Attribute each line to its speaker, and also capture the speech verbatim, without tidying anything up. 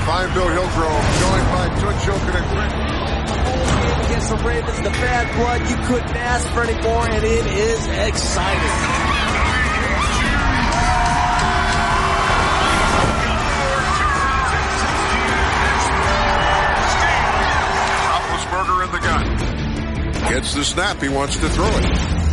Speaker 1: find Bill Hillgrove, joined by Toots Jokic and Greg.
Speaker 2: Against the Ravens, the bad blood, you couldn't ask for any more, and it is exciting.
Speaker 1: Roethlisberger in the gun. Gets the snap, he wants to throw it.